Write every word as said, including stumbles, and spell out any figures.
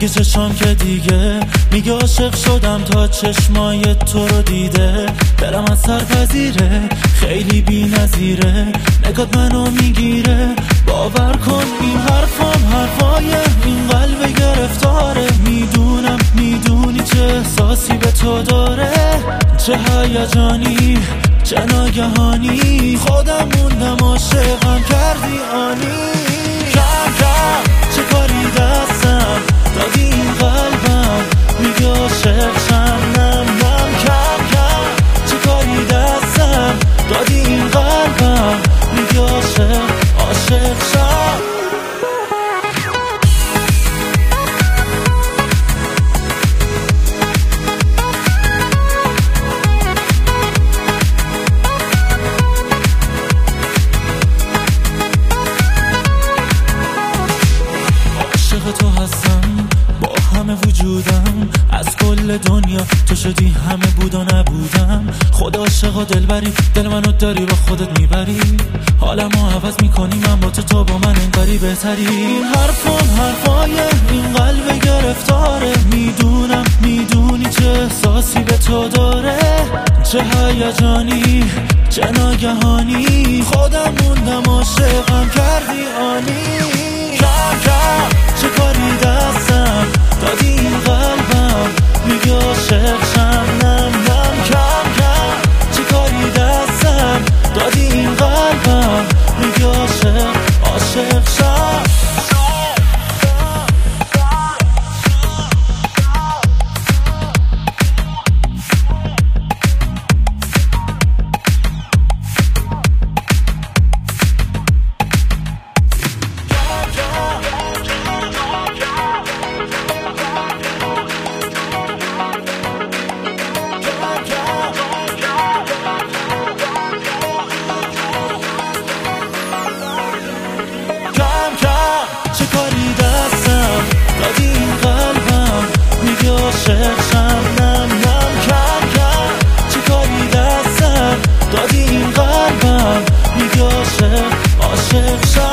میگه چشام که دیگه، میگه عاشق شدم تا چشمای تو رو دیده. دلم از سر پذیره، خیلی بی نظیره، نگات منو میگیره. باور کن این حرفام حرفای این قلب گرفتاره. میدونم میدونی چه احساسی به تو داره، چه هیجانی چه ناگهانی. خودم موندم عاشقم کردی آنی. کم کم چه کاری دستم دادی این قلبم، میگه عاشق شم نم نم. کم کم چه کاری دستم دادی این قلبم، میگه عاشق عاشق شم. تو هستم با همه وجودم، از کل دنیا تو شدی همه بود و نبودم. خدا عاشق و دلبری، دل منو داری با خودت میبری. حالمو عوض میکنی من با تو، تو با من انقدری بهتری. این حرفم حرفای این قلب گرفتاره. میدونم میدونی چه احساسی به تو داره، چه هیجانی چه ناگهانی. خودم موندم عاشقم کردی آنی. کم کم چه کاری دستم دادی این قلبم، میگه عاشق شم نم نم. کم کم چه کاری دستم دادی این قلبم، میگه عاشق عاشق شم. چه کاری دستم دادی این قلبم، میگه عاشق شم نم نم. کم کم چه کاری دستم دادی این قلبم، میگه عاشق عاشق شم.